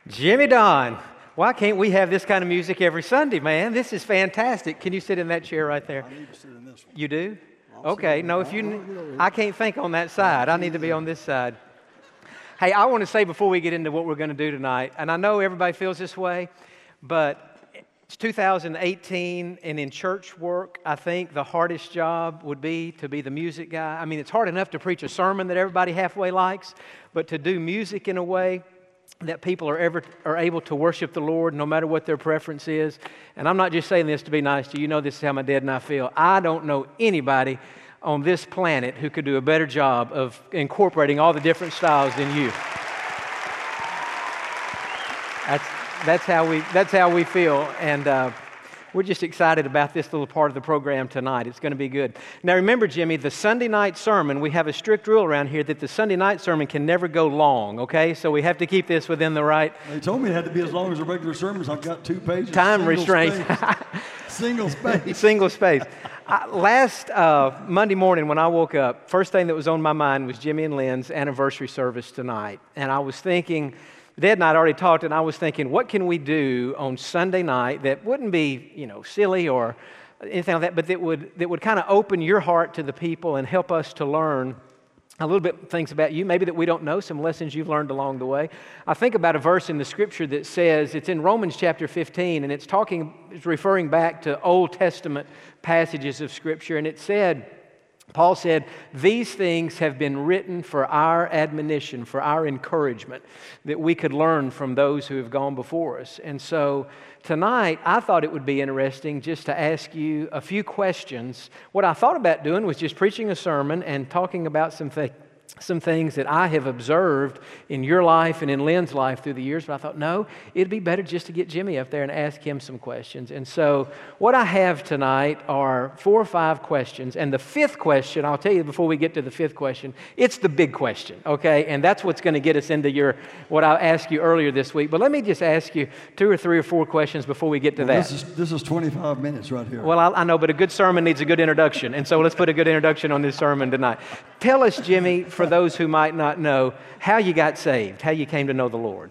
Jimmy Don, why can't we have this kind of music every Sunday, man? This is fantastic. Can you sit in that chair right there? I need to sit in this one. You do? Okay. No, if I can't think on that side. I need to be on this side. Hey, I want to say before we get into what we're going to do tonight, and I know everybody feels this way, but it's 2018, and in church work, I think the hardest job would be to be the music guy. I mean, it's hard enough to preach a sermon that everybody halfway likes, but to do music in a way that people are able to worship the Lord no matter what their preference is. And I'm not just saying this to be nice to you. You know this is how my dad and I feel. I don't know anybody on this planet who could do a better job of incorporating all the different styles than you. That's how we feel, and we're just excited about this little part of the program tonight. It's going to be good. Now remember, Jimmy, the Sunday night sermon, we have a strict rule around here that the Sunday night sermon can never go long, okay? So we have to keep this within the right... They told me it had to be as long as the regular sermons. I've got 2 pages. Time restraints. Single space. Single space. Last Monday morning when I woke up, first thing that was on my mind was Jimmy and Lynn's anniversary service tonight. And I was thinking... Dad and I had already talked, and I was thinking, what can we do on Sunday night that wouldn't be, silly or anything like that, but that would kind of open your heart to the people and help us to learn a little bit things about you, maybe that we don't know, some lessons you've learned along the way. I think about a verse in the Scripture that says, it's in Romans chapter 15, and it's referring back to Old Testament passages of Scripture, and it said, Paul said, these things have been written for our admonition, for our encouragement, that we could learn from those who have gone before us. And so tonight, I thought it would be interesting just to ask you a few questions. What I thought about doing was just preaching a sermon and talking about some things that I have observed in your life and in Lynn's life through the years, but I thought, no, it'd be better just to get Jimmy up there and ask him some questions. And so what I have tonight are 4 or 5 questions, and the 5th question, I'll tell you before we get to the 5th question, it's the big question, okay? And that's what's going to get us into what I asked you earlier this week. But let me just ask you 2 or 3 or 4 questions before we get to that. This is 25 minutes right here. Well, I know, but a good sermon needs a good introduction, and so let's put a good introduction on this sermon tonight. Tell us, Jimmy, for those who might not know, how you got saved, how you came to know the Lord.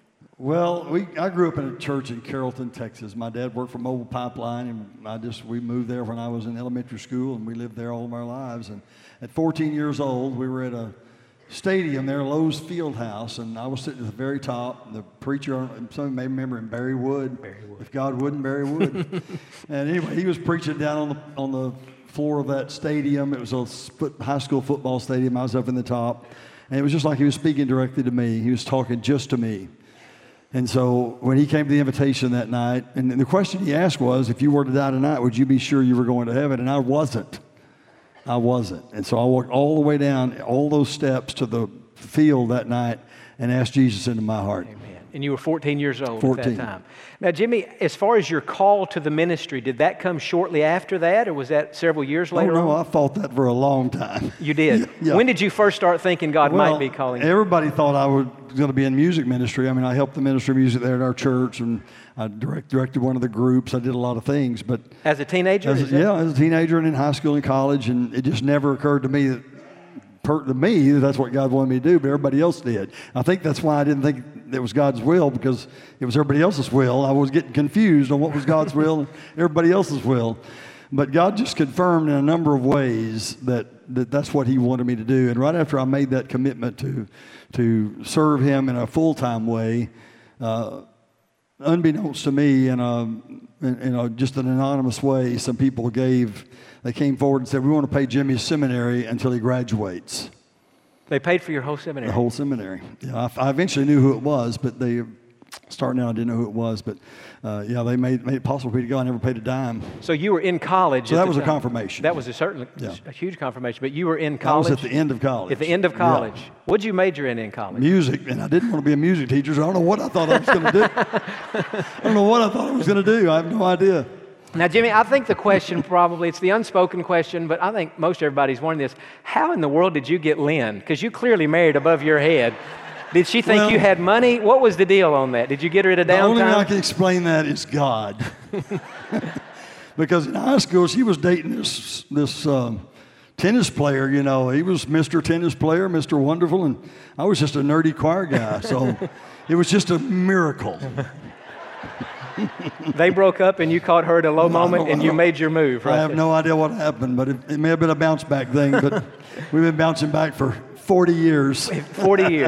Well, I grew up in a church in Carrollton, Texas. My dad worked for Mobile Pipeline, and we moved there when I was in elementary school, and we lived there all of our lives. And at 14 years old, we were at a stadium there, Lowe's Fieldhouse, and I was sitting at the very top. The preacher, some may remember him, Barry Wood. If God wouldn't, Barry Wood. And anyway, he was preaching down on the floor of that stadium. It was a high school football stadium. I was up in the top, and it was just like he was speaking directly to me. He was talking just to me. And so when he came to the invitation that night, and the question he asked was, if you were to die tonight, would you be sure you were going to heaven? And I wasn't. And so I walked all the way down all those steps to the field that night and asked Jesus into my heart. Amen. And you were 14 years old 14. At that time. Now, Jimmy, as far as your call to the ministry, did that come shortly after that, or was that several years later? Oh, no, I fought that for a long time. You did? Yeah. When did you first start thinking God might be calling you? Everybody thought I was going to be in music ministry. I mean, I helped the ministry of music there at our church, and I directed one of the groups. I did a lot of things. But as a teenager? As a teenager and in high school and college, and it just never occurred to me that that's what God wanted me to do, but everybody else did. I think that's why I didn't think it was God's will, because it was everybody else's will. I was getting confused on what was God's will and everybody else's will. But God just confirmed in a number of ways that's what He wanted me to do. And right after I made that commitment to serve Him in a full-time way, unbeknownst to me, in just an anonymous way, some people they came forward and said, we want to pay Jimmy's seminary until he graduates. They paid for your whole seminary? The whole seminary. Yeah, I eventually knew who it was, but starting out I didn't know who it was. But they made it possible for me to go. I never paid a dime. So you were in college. So that was a confirmation. That was a huge confirmation. But you were in college. I was at the end of college. At the end of college. Yeah. What did you major in college? Music, and I didn't want to be a music teacher, so I don't know what I thought I was going to do. I don't know what I thought I was going to do. I have no idea. Now, Jimmy, I think the question it's the unspoken question, but I think most everybody's wondering this. How in the world did you get Lynn? Because you clearly married above your head. Did she think you had money? What was the deal on that? Did you get her at a downtime? The only way I can explain that is God. Because in high school, she was dating this tennis player, He was Mr. Tennis Player, Mr. Wonderful, and I was just a nerdy choir guy. So It was just a miracle. They broke up and you caught her at a low moment and you made your move, right? I have no idea what happened, but it may have been a bounce back thing, but we've been bouncing back for 40 years. 40 years.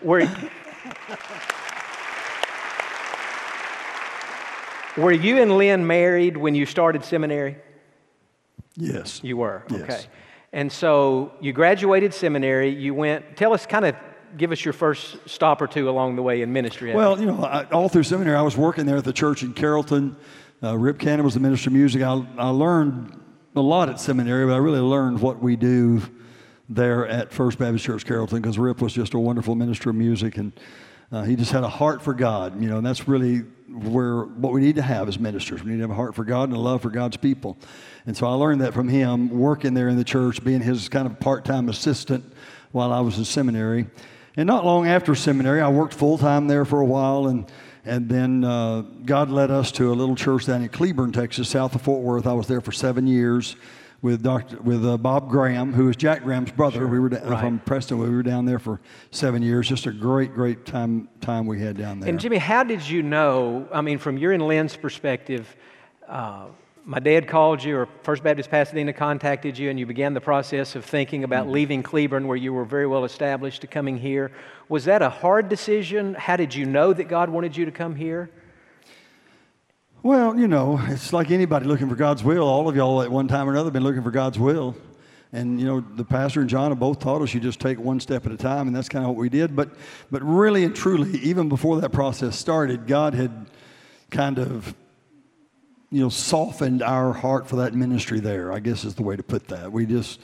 Were you and Lynn married when you started seminary? Yes. You were? Yes. Okay. And so you graduated seminary, you went, tell us, give us your first stop or two along the way in ministry. Well, all through seminary, I was working there at the church in Carrollton. Rip Cannon was the minister of music. I learned a lot at seminary, but I really learned what we do there at First Baptist Church Carrollton, because Rip was just a wonderful minister of music, and he just had a heart for God, and that's really what we need to have as ministers. We need to have a heart for God and a love for God's people. And so I learned that from him, working there in the church, being his kind of part-time assistant while I was in seminary. And not long after seminary, I worked full-time there for a while, and then God led us to a little church down in Cleburne, Texas, south of Fort Worth. I was there for 7 years with Bob Graham, who is Jack Graham's brother. Sure. We were Right. from Preston. We were down there for 7 years. Just a great time we had down there. And Jimmy, how did you know, from your and Lynn's perspective, my dad called you, or First Baptist Pasadena contacted you, and you began the process of thinking about leaving Cleburne, where you were very well established, to coming here. Was that a hard decision? How did you know that God wanted you to come here? Well, it's like anybody looking for God's will. All of y'all at one time or another have been looking for God's will. And, the pastor and John have both taught us you just take one step at a time, and that's kind of what we did. But really and truly, even before that process started, God had kind of, softened our heart for that ministry there, I guess is the way to put that. We just,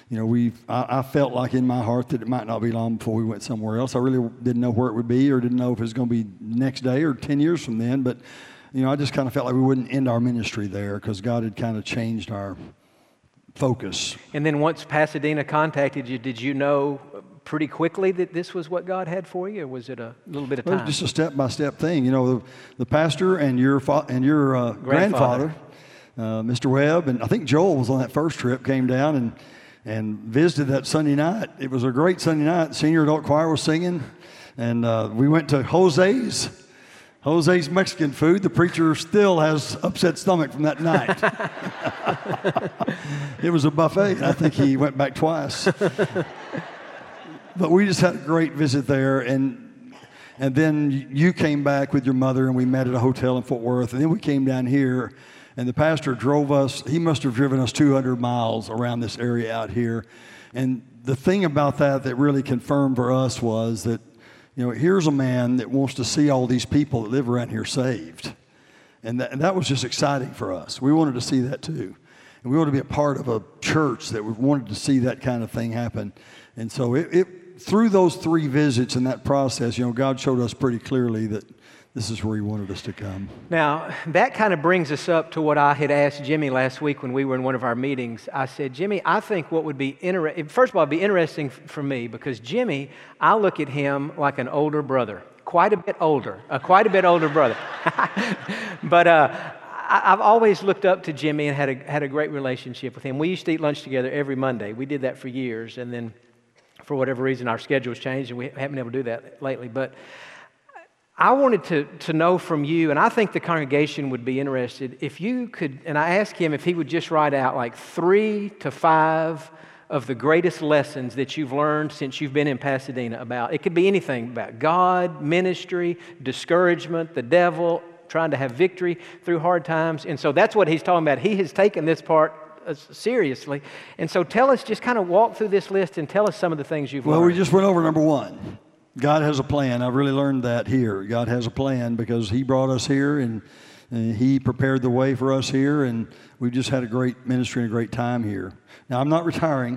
I felt like in my heart that it might not be long before we went somewhere else. I really didn't know where it would be, or didn't know if it was going to be next day or 10 years from then. But, I just kind of felt like we wouldn't end our ministry there, because God had kind of changed our focus. And then once Pasadena contacted you, did you know pretty quickly that this was what God had for you, or was it a little bit of time? Well, just a step-by-step thing. The pastor and your grandfather, Mr. Webb, and I think Joel was on that first trip, came down and visited that Sunday night. It was a great Sunday night. Senior adult choir was singing, and we went to Jose's Mexican food. The preacher still has upset stomach from that night. It was a buffet. I think he went back twice. But we just had a great visit there, and then you came back with your mother, and we met at a hotel in Fort Worth, and then we came down here, and the pastor drove us. He must have driven us 200 miles around this area out here. And the thing about that really confirmed for us was that, here's a man that wants to see all these people that live around here saved. And that was just exciting for us. We wanted to see that too. And we wanted to be a part of a church that we wanted to see that kind of thing happen. And so through those 3 visits and that process, God showed us pretty clearly that this is where he wanted us to come. Now, that kind of brings us up to what I had asked Jimmy last week when we were in one of our meetings. I said, Jimmy, I think what would be first of all, it'd be interesting for me, because Jimmy, I look at him like an older brother, quite a bit older brother. But I've always looked up to Jimmy and had a great relationship with him. We used to eat lunch together every Monday. We did that for years, and then for whatever reason, our schedules changed, and we haven't been able to do that lately. But I wanted to know from you, and I think the congregation would be interested, if you could, and I asked him if he would just write out like 3 to 5 of the greatest lessons that you've learned since you've been in Pasadena about. It could be anything about God, ministry, discouragement, the devil, trying to have victory through hard times. And so that's what he's talking about. He has taken this part seriously. And so tell us, just kind of walk through this list and tell us some of the things you've learned. Well, we just went over number 1. God has a plan. I've really learned that here. God has a plan because he brought us here, and he prepared the way for us here, and we've just had a great ministry and a great time here. Now, I'm not retiring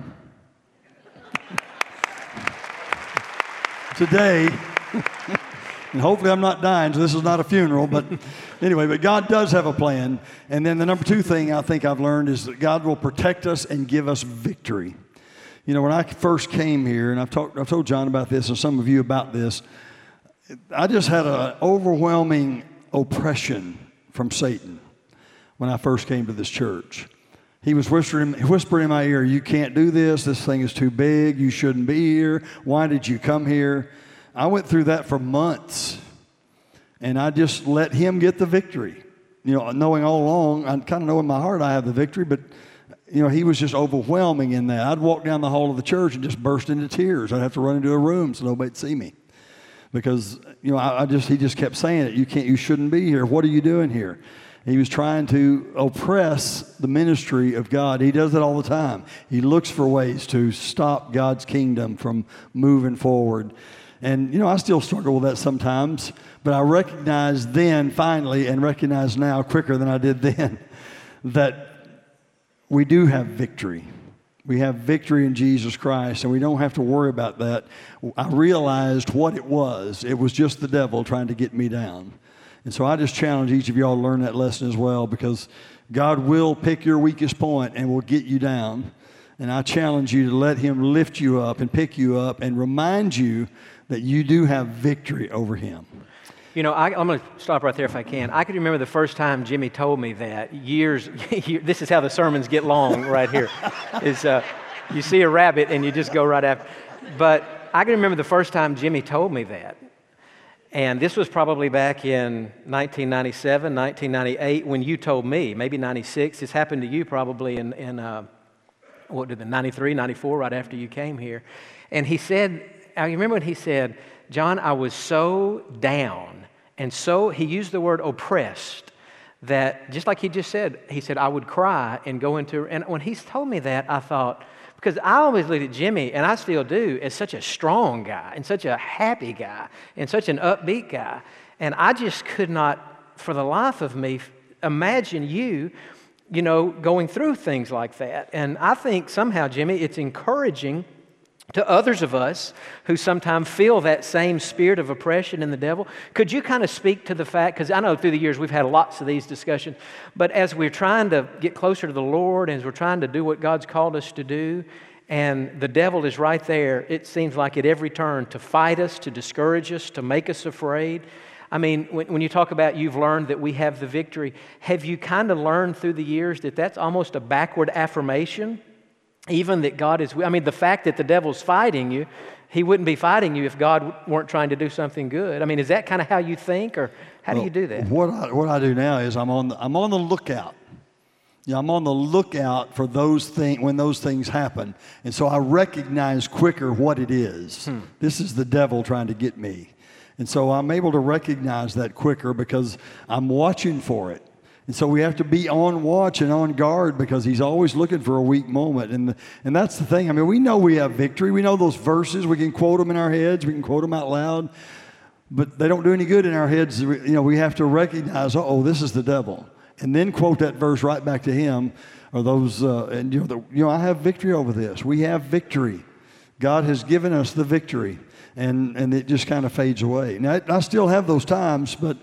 today, and hopefully I'm not dying, so this is not a funeral, but anyway, but God does have a plan. And then the number 2 thing I think I've learned is that God will protect us and give us victory. When I first came here, and I've told John about this and some of you about this, I just had an overwhelming oppression from Satan when I first came to this church. He was whispering in my ear, you can't do this. This thing is too big. You shouldn't be here. Why did you come here? I went through that for months, and I just let him get the victory. Knowing all along, I kind of know in my heart I have the victory, but he was just overwhelming in that. I'd walk down the hall of the church and just burst into tears. I'd have to run into a room so nobody'd see me. Because, he just kept saying it. You shouldn't be here. What are you doing here? He was trying to oppress the ministry of God. He does it all the time. He looks for ways to stop God's kingdom from moving forward. And, I still struggle with that sometimes, but I recognize then, finally, and recognize now quicker than I did then, that we do have victory. We have victory in Jesus Christ, and we don't have to worry about that. I realized what it was. It was just the devil trying to get me down. And so I just challenge each of y'all to learn that lesson as well, because God will pick your weakest point and will get you down. And I challenge you to let him lift you up and pick you up and remind you that you do have victory over him. I'm going to stop right there if I can. I can remember the first time Jimmy told me that years. This is how the sermons get long right here. You see a rabbit and you just go right after. But I can remember the first time Jimmy told me that. And this was probably back in 1997, 1998 when you told me, maybe 96. This happened to you probably in 93, 94, right after you came here. And he said, I remember when he said, John, I was so down and so, he used the word oppressed, that just like he just said, he said, I would cry and go into, and when he told me that, I thought, because I always looked at Jimmy, and I still do, as such a strong guy and such a happy guy and such an upbeat guy. And I just could not, for the life of me, imagine you going through things like that. And I think somehow, Jimmy, it's encouraging to others of us who sometimes feel that same spirit of oppression in the devil. Could you kind of speak to the fact, because I know through the years we've had lots of these discussions, but as we're trying to get closer to the Lord, as we're trying to do what God's called us to do, and the devil is right there, it seems like at every turn, to fight us, to discourage us, to make us afraid. I mean, when you talk about you've learned that we have the victory, have you kind of learned through the years that that's almost a backward affirmation? Even that God is, the fact that the devil's fighting you, he wouldn't be fighting you if God weren't trying to do something good. Is that kind of how you think, or how do you do that? What I do now is I'm on the lookout. I'm on the lookout for those things when those things happen, and so I recognize quicker what it is. This is the devil trying to get me, and so I'm able to recognize that quicker because I'm watching for it. And so we have to be on watch and on guard because he's always looking for a weak moment. And that's the thing. We know we have victory. We know those verses. We can quote them in our heads. We can quote them out loud. But they don't do any good in our heads. We have to recognize, this is the devil. And then quote that verse right back to him. Or those, I have victory over this. We have victory. God has given us the victory. And it just kind of fades away. Now, I still have those times, but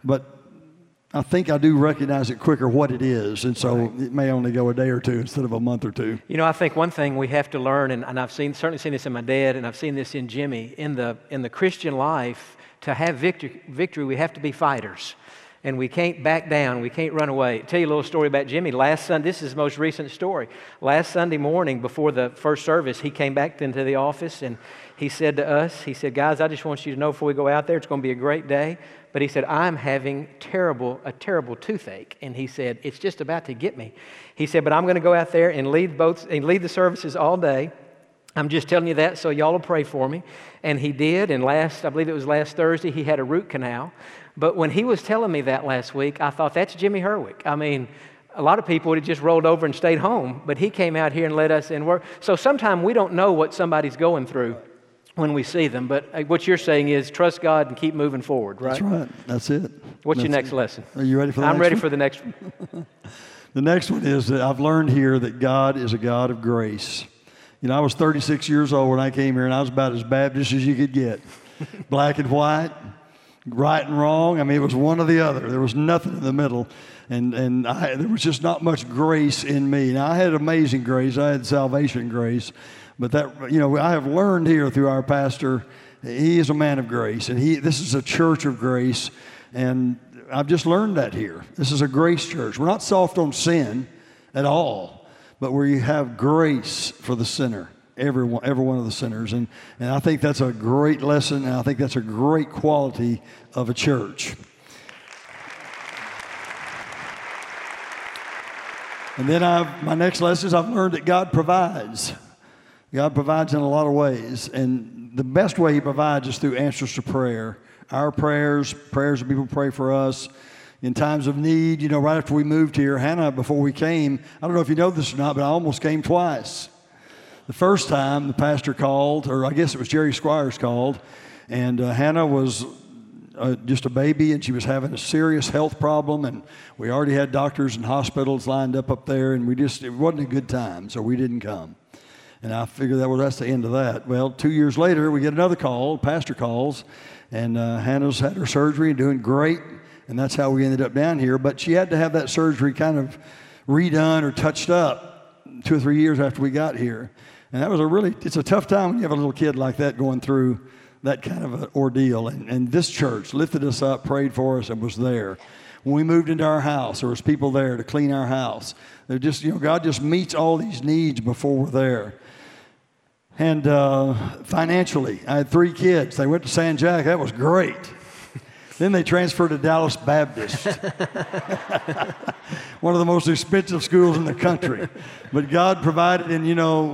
I think I do recognize it quicker what it is, and so it may only go a day or two instead of a month or two. I think one thing we have to learn, and I've certainly seen this in my dad, and I've seen this in Jimmy, in the Christian life, to have victory, we have to be fighters. And we can't back down. We can't run away. I'll tell you a little story about Jimmy. Last Sunday, this is his most recent story. Last Sunday morning before the first service, he came back into the office and he said to us, guys, I just want you to know before we go out there, it's going to be a great day. But he said, I'm having a terrible toothache. And he said, it's just about to get me. He said, but I'm going to go out there and lead the services all day. I'm just telling you that so y'all will pray for me. And he did. And I believe it was last Thursday, he had a root canal. But when he was telling me that last week, I thought, that's Jimmy Herwick. A lot of people would have just rolled over and stayed home, but he came out here and led us in work. So sometimes we don't know what somebody's going through when we see them, but what you're saying is trust God and keep moving forward, right? That's right. That's it. What's your next lesson? Are you ready for the next one? I'm ready for the next one. The next one is that I've learned here that God is a God of grace. I was 36 years old when I came here, and I was about as Baptist as you could get. Black and white, right and wrong. It was one or the other. There was nothing in the middle. And there was just not much grace in me. Now, I had amazing grace. I had salvation grace. But I have learned here through our pastor, he is a man of grace. And this is a church of grace. And I've just learned that here. This is a grace church. We're not soft on sin at all, but where you have grace for the sinner. every one of the sinners. And I think that's a great lesson, and I think that's a great quality of a church. And then my next lesson is I've learned that God provides. God provides in a lot of ways. And the best way He provides is through answers to prayer. Our prayers of people pray for us in times of need. You know, right after we moved here, Hannah, before we came, I don't know if you know this or not, but I almost came twice. The first time the pastor called, or I guess it was Jerry Squires called, and Hannah was just a baby, and she was having a serious health problem, and we already had doctors and hospitals lined up there, and it wasn't a good time, so we didn't come. And I figured that's the end of that. Well, 2 years later, we get another call, pastor calls, and Hannah's had her surgery and doing great, and that's how we ended up down here. But she had to have that surgery kind of redone or touched up 2 or 3 years after we got here. And that was it's a tough time when you have a little kid like that going through that kind of an ordeal. And this church lifted us up, prayed for us, and was there. When we moved into our house, there was people there to clean our house. They're just, God just meets all these needs before we're there. And financially, I had 3 kids. They went to San Jac. That was great. Then they transferred to Dallas Baptist, one of the most expensive schools in the country. But God provided, and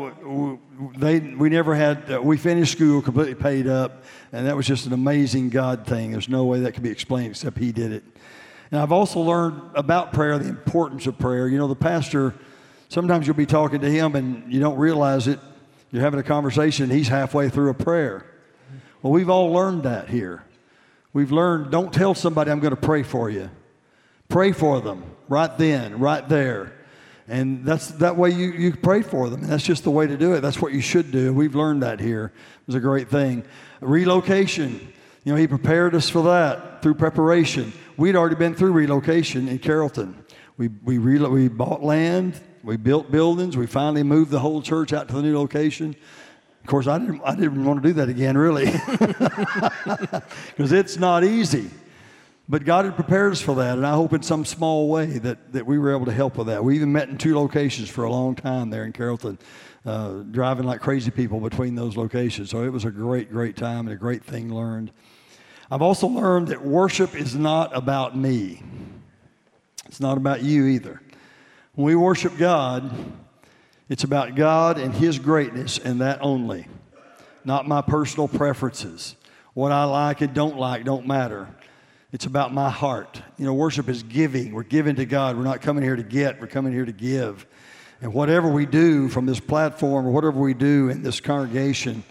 we finished school completely paid up, and that was just an amazing God thing. There's no way that could be explained except He did it. And I've also learned about prayer, the importance of prayer. You know, the pastor, sometimes you'll be talking to him and you don't realize it. You're having a conversation, he's halfway through a prayer. Well, we've all learned that here. We've learned, don't tell somebody I'm going to pray for you. Pray for them right then, right there. And that way you pray for them. And that's just the way to do it. That's what you should do. We've learned that here. It was a great thing. Relocation. He prepared us for that through preparation. We'd already been through relocation in Carrollton. We bought land. We built buildings. We finally moved the whole church out to the new location. Of course, I didn't want to do that again, really, because it's not easy. But God had prepared us for that, and I hope in some small way that we were able to help with that. We even met in 2 locations for a long time there in Carrollton, driving like crazy people between those locations. So it was a great, great time and a great thing learned. I've also learned that worship is not about me. It's not about you either. When we worship God, it's about God and His greatness and that only, not my personal preferences. What I like and don't like don't matter. It's about my heart. Worship is giving. We're giving to God. We're not coming here to get. We're coming here to give. And whatever we do from this platform or whatever we do in this congregation,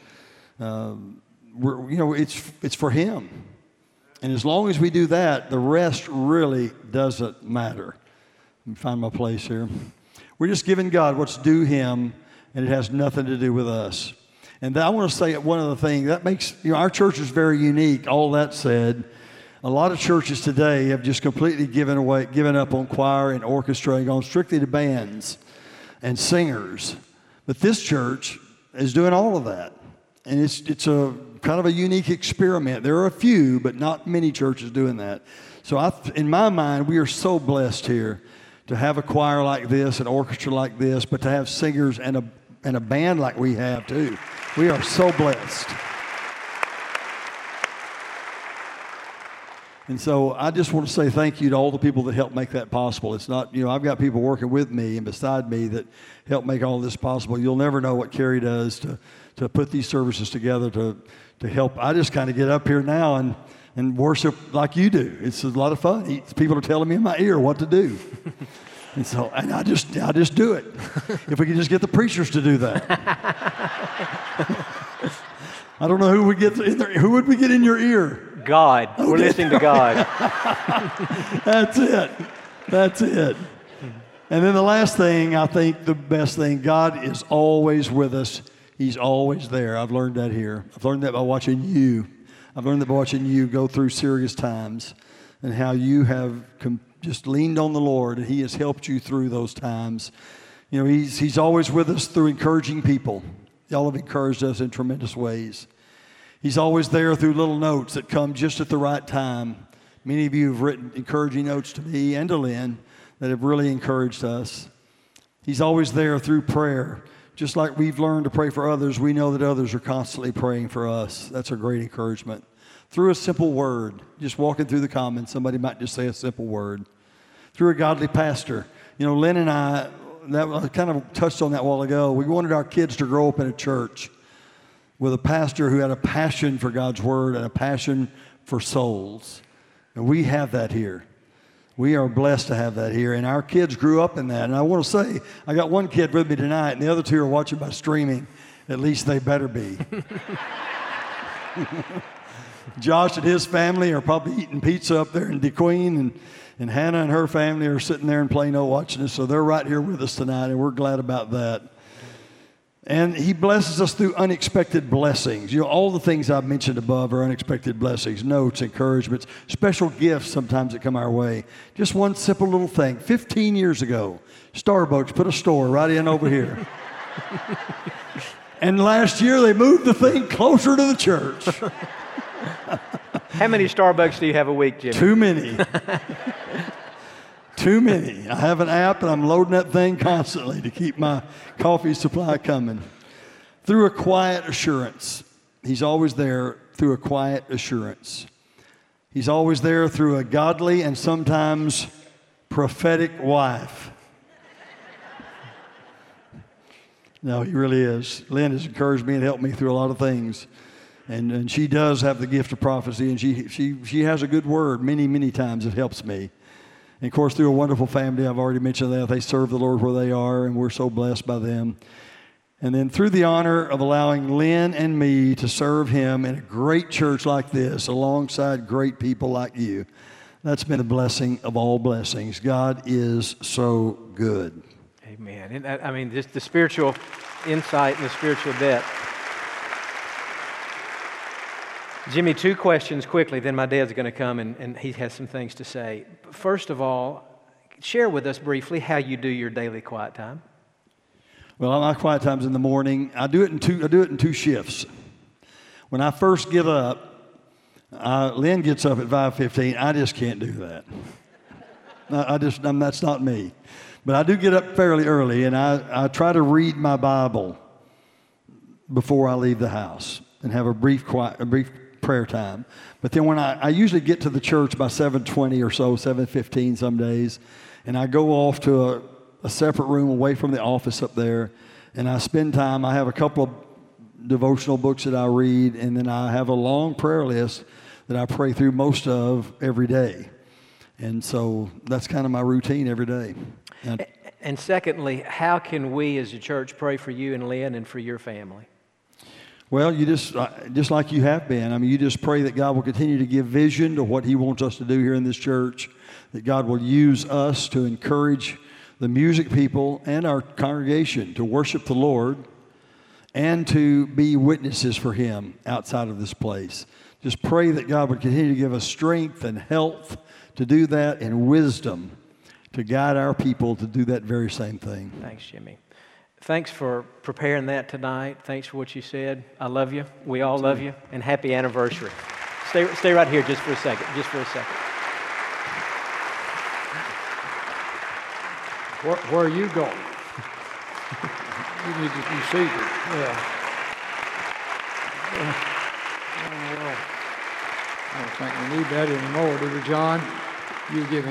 it's for Him. And as long as we do that, the rest really doesn't matter. Let me find my place here. We're just giving God what's due Him, and it has nothing to do with us. And I want to say one other thing. That makes, our church is very unique. All that said, a lot of churches today have just completely given up on choir and orchestra and gone strictly to bands and singers. But this church is doing all of that. And it's a kind of a unique experiment. There are a few, but not many churches doing that. So in my mind, we are so blessed here to have a choir like this, an orchestra like this, but to have singers and a band like we have too. We are so blessed. And so I just want to say thank you to all the people that helped make that possible. It's not, I've got people working with me and beside me that help make all this possible. You'll never know what Carrie does to put these services together to help. I just kind of get up here now and worship like you do. It's a lot of fun. People are telling me in my ear what to do. And I just do it. If we could just get the preachers to do that. I don't know who would get in there. Who would we get in your ear? God. Okay. We're listening to God. That's it. And then the last thing, I think the best thing, God is always with us. He's always there. I've learned that here. I've learned that by watching you. I've learned that by watching you go through serious times and how you have just leaned on the Lord, and He has helped you through those times. He's always with us through encouraging people. Y'all have encouraged us in tremendous ways. He's always there through little notes that come just at the right time. Many of you have written encouraging notes to me and to Lynn that have really encouraged us. He's always there through prayer, just like we've learned to pray for others, we know that others are constantly praying for us. That's a great encouragement. Through a simple word, just walking through the commons, somebody might just say a simple word. Through a godly pastor. You know, Lynn and I kind of touched on that a while ago. We wanted our kids to grow up in a church with a pastor who had a passion for God's word and a passion for souls. And we have that here. We are blessed to have that here. And our kids grew up in that. And I want to say, I got one kid with me tonight, and the other two are watching by streaming. At least they better be. Josh and his family are probably eating pizza up there in DeQueen, and Hannah and her family are sitting there in Plano watching us. So they're right here with us tonight, and we're glad about that. And he blesses us through unexpected blessings. You know, all the things I've mentioned above are unexpected blessings, notes, encouragements, special gifts sometimes that come our way. Just one simple little thing. 15 years ago, Starbucks put a store right in over here. And last year they moved the thing closer to the church. How many Starbucks do you have a week, Jimmy? Too many. Too many. I have an app, and I'm loading that thing constantly to keep my coffee supply coming. Through a quiet assurance. He's always there through a quiet assurance. He's always there through a godly and sometimes prophetic wife. No, he really is. Lynn has encouraged me and helped me through a lot of things. And she does have the gift of prophecy, and she has a good word many, many times. It helps me. And, of course, through a wonderful family, I've already mentioned that. They serve the Lord where they are, and we're so blessed by them. And then through the honor of allowing Lynn and me to serve him in a great church like this, alongside great people like you, that's been a blessing of all blessings. God is so good. Amen. And I mean, just the spiritual insight and the spiritual depth. Jimmy, 2 questions quickly, then my dad's going to come and he has some things to say. First of all, share with us briefly how you do your daily quiet time. Well, my quiet time's in the morning. I do it in two shifts. When I first get up, Lynn gets up at 5:15. I just can't do that. That's not me. But I do get up fairly early, and I try to read my Bible before I leave the house and have a brief prayer time. But then when I usually get to the church by 7:20 or so, 7:15 some days, and I go off to a separate room away from the office up there, and I spend time. I have a couple of devotional books that I read, and then I have a long prayer list that I pray through most of every day. And so that's kind of my routine every day. And secondly, how can we as a church pray for you and Lynn and for your family? Well, you just like you have been. I mean, you just pray that God will continue to give vision to what He wants us to do here in this church, that God will use us to encourage the music people and our congregation to worship the Lord and to be witnesses for Him outside of this place. Just pray that God would continue to give us strength and health to do that and wisdom to guide our people to do that very same thing. Thanks, Jimmy. Thanks for preparing that tonight. Thanks for what you said. I love you. We all love you. And happy anniversary. Stay right here just for a second. Where are you going? You need to be seated. Yeah. Well, I don't think we need that anymore, do we, John? You give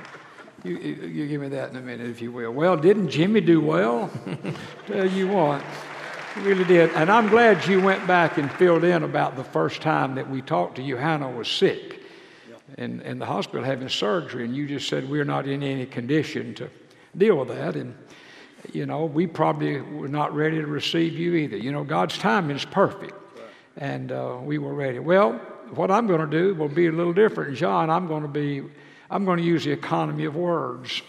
me that in a minute, if you will. Well, didn't Jimmy do well? Tell you what, he really did. And I'm glad you went back and filled in about the first time that we talked to you. Hannah was sick and in the hospital having surgery, and you just said we're not in any condition to deal with that. And, you know, we probably were not ready to receive you either. You know, God's timing is perfect. And we were ready. Well, what I'm going to do will be a little different. John, I'm going to use the economy of words.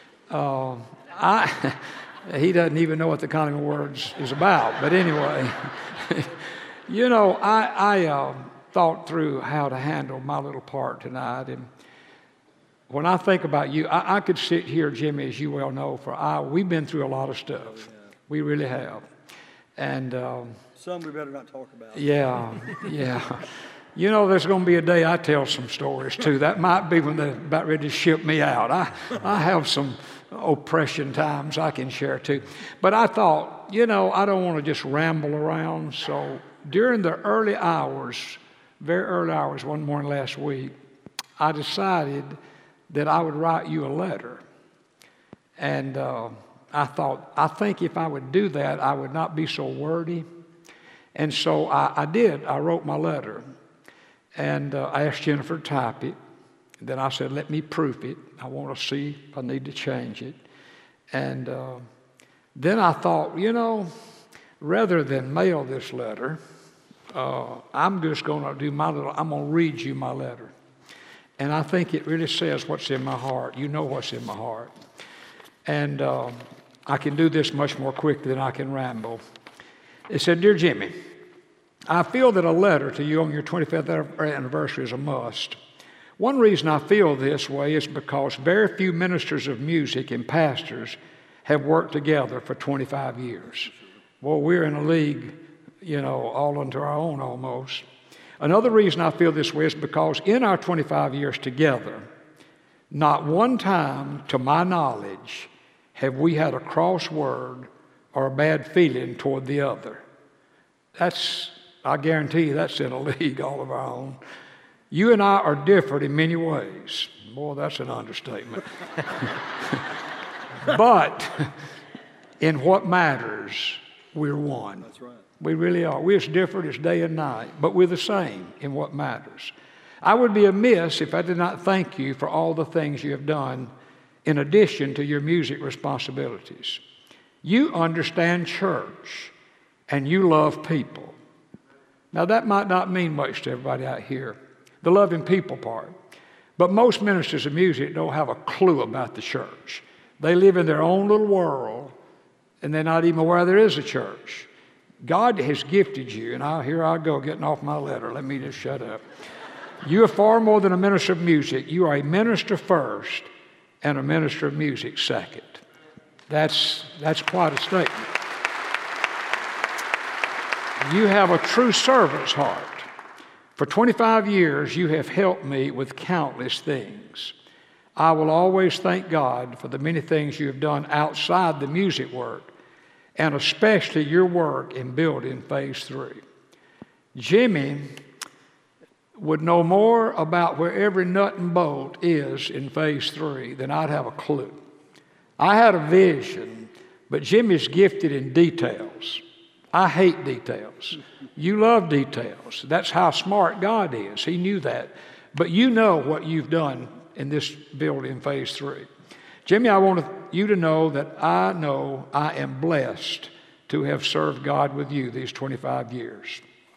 He doesn't even know what the economy of words is about. But anyway, you know, I thought through how to handle my little part tonight. And when I think about you, I could sit here, Jimmy, as you well know, we've been through a lot of stuff. We really have. And some we better not talk about. Yeah. You know, there's going to be a day I tell some stories, too. That might be when they're about ready to ship me out. I have some oppression times I can share too. But I thought, I don't want to just ramble around. So during the early hours, very early hours, one morning last week, I decided that I would write you a letter. And I thought, I think if I would do that, I would not be so wordy. And so I did. I wrote my letter. And I asked Jennifer to type it. Then I said, let me proof it. I want to see if I need to change it. And then I thought, rather than mail this letter, I'm just going to do I'm going to read you my letter. And I think it really says what's in my heart. You know what's in my heart. And I can do this much more quickly than I can ramble. It said, Dear Jimmy, I feel that a letter to you on your 25th anniversary is a must. One reason I feel this way is because very few ministers of music and pastors have worked together for 25 years. Well, we're in a league, all unto our own almost. Another reason I feel this way is because in our 25 years together, not one time, to my knowledge, have we had a cross word or a bad feeling toward the other. I guarantee you that's in a league all of our own. You and I are different in many ways. Boy, that's an understatement. But in what matters, we're one. That's right. We really are. We're as different as day and night, but we're the same in what matters. I would be amiss if I did not thank you for all the things you have done in addition to your music responsibilities. You understand church, and you love people. Now, that might not mean much to everybody out here, the loving people part. But most ministers of music don't have a clue about the church. They live in their own little world, and they're not even aware there is a church. God has gifted you, and here I go getting off my letter. Let me just shut up. You are far more than a minister of music. You are a minister first and a minister of music second. That's quite a statement. You have a true servant's heart. For 25 years, you have helped me with countless things. I will always thank God for the many things you have done outside the music work, and especially your work in building Phase 3. Jimmy would know more about where every nut and bolt is in Phase 3 than I'd have a clue. I had a vision, but Jimmy's gifted in details. I hate details. You love details. That's how smart God is. He knew that. But you know what you've done in this building, Phase 3. Jimmy, I want you to know that I know I am blessed to have served God with you these 25 years.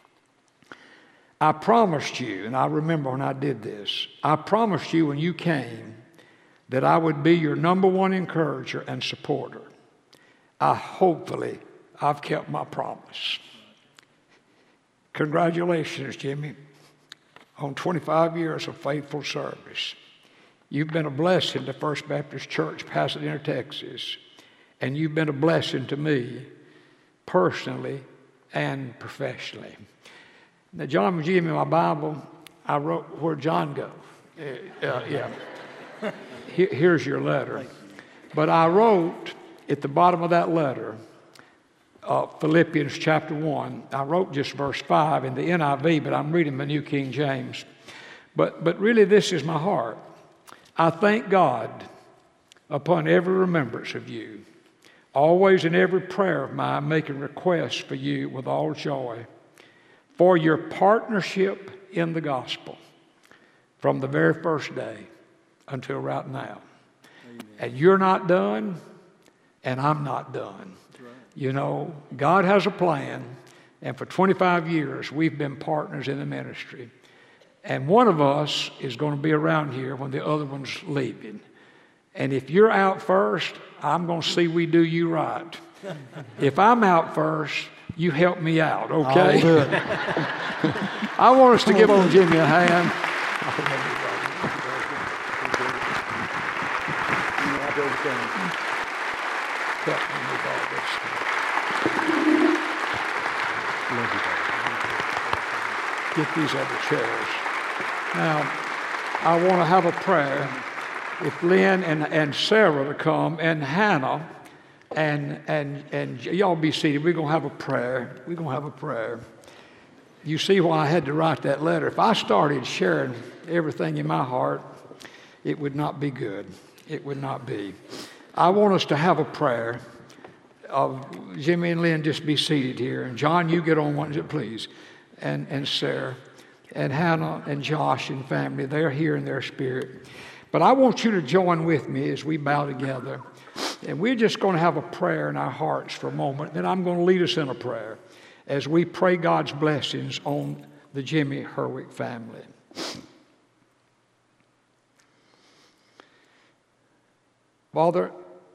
I promised you, and I remember when I did this, I promised you when you came that I would be your number one encourager and supporter. Hopefully, I've kept my promise. Congratulations, Jimmy, on 25 years of faithful service. You've been a blessing to First Baptist Church, Pasadena, Texas, and you've been a blessing to me personally and professionally. Now, John was giving me my Bible. I wrote, where'd John go? Yeah. Here's your letter. But I wrote at the bottom of that letter, Philippians chapter 1. I wrote just verse 5 in the NIV, but I'm reading the New King James. But really, this is my heart. I thank God upon every remembrance of you, always in every prayer of mine, making requests for you with all joy, for your partnership in the gospel from the very first day until right now. Amen. And you're not done, and I'm not done. Right. You know, God has a plan, and for 25 years, we've been partners in the ministry. And one of us is going to be around here when the other one's leaving. And if you're out first, I'm going to see we do you right. If I'm out first, you help me out, okay? I'll do it. I want us to give old Jimmy a hand. Get these other chairs. Now, I want to have a prayer if Lynn and Sarah to come, and Hannah, and y'all be seated. We're going to have a prayer. We're going to have a prayer. You see why I had to write that letter. If I started sharing everything in my heart, it would not be good. It would not be. I want us to have a prayer of Jimmy and Lynn. Just be seated here. And John, you get on one, please. And Sarah and Hannah and Josh and family, they're here in their spirit. But I want you to join with me as we bow together. And we're just going to have a prayer in our hearts for a moment. Then I'm going to lead us in a prayer as we pray God's blessings on the Jimmy Herwick family. Father,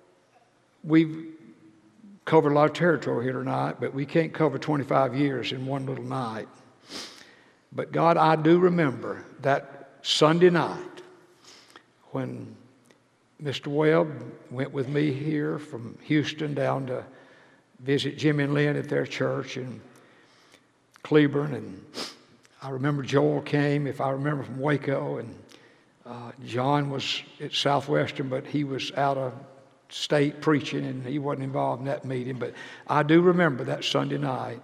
we've covered a lot of territory here tonight, but we can't cover 25 years in one little night. But God, I do remember that Sunday night when Mr. Webb went with me here from Houston down to visit Jimmy and Lynn at their church in Cleburne. And I remember Joel came, if I remember, from Waco, and John was at Southwestern, but he was out of state preaching, and he wasn't involved in that meeting. But I do remember that Sunday night.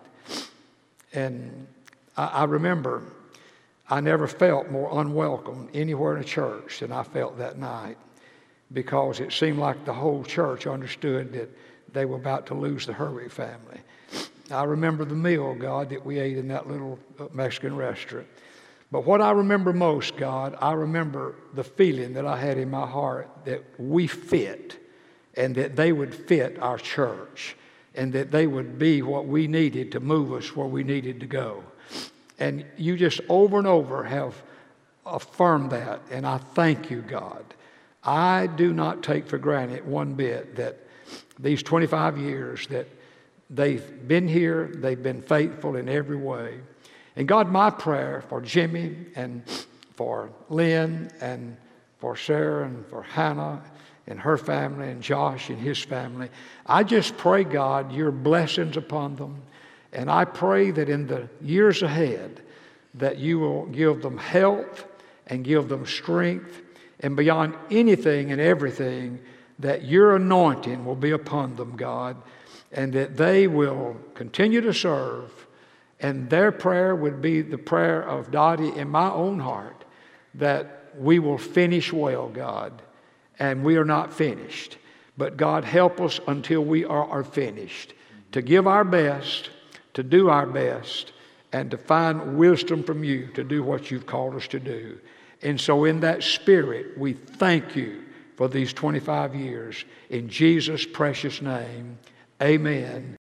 And I remember I never felt more unwelcome anywhere in a church than I felt that night, because it seemed like the whole church understood that they were about to lose the Herwick family. I remember the meal, God, that we ate in that little Mexican restaurant. But what I remember most, God, I remember the feeling that I had in my heart that we fit, and that they would fit our church, and that they would be what we needed to move us where we needed to go. And you just over and over have affirmed that, and I thank you, God. I do not take for granted one bit that these 25 years that they've been here, they've been faithful in every way. And God, my prayer for Jimmy and for Lynn and for Sarah and for Hannah and her family and Josh and his family, I just pray, God, your blessings upon them. And I pray that in the years ahead that you will give them health and give them strength, and beyond anything and everything, that your anointing will be upon them, God, and that they will continue to serve. And their prayer would be the prayer of Dottie in my own heart, that we will finish well, God, and we are not finished. But God, help us until we are finished, to give our best, to do our best, and to find wisdom from you to do what you've called us to do. And so in that spirit, we thank you for these 25 years. In Jesus' precious name, amen.